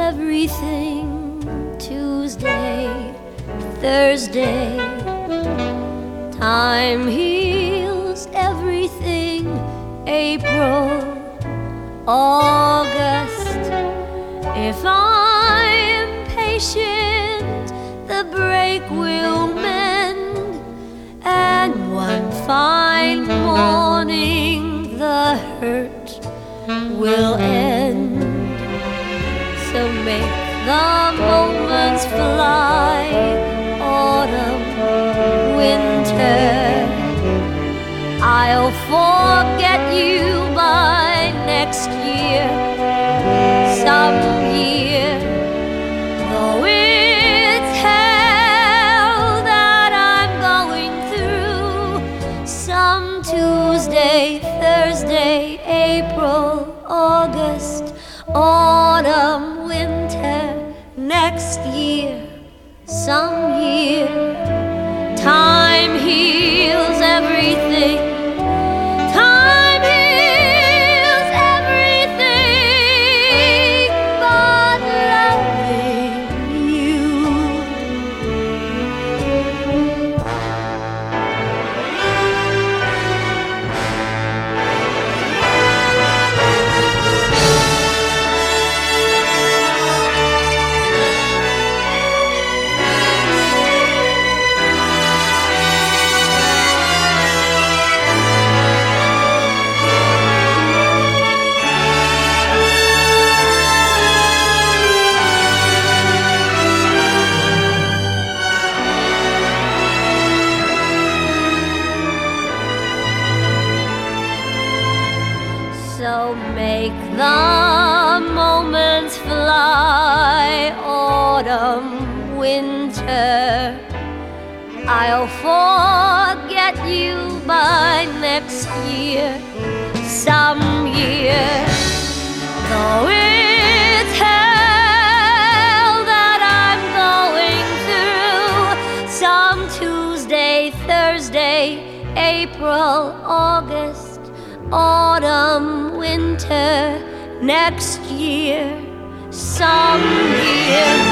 everything. Tuesday, Thursday, time heals everything. April, August, if I'm patient, the break will mend, and one fine morning the hurt will end. So make the moments fly, autumn, winter. I'll forget you by next year, some year. Though it's hell that I'm going through, some Tuesday, Thursday, April, August, autumn, winter, next year, some year. Time heals everything. Time heals everything but loving you. So make the moments fly, autumn, winter. I'll forget you by next year, some year. Though it's hell that I'm going through, some Tuesday, Thursday, April, August, autumn, winter, next year, some year.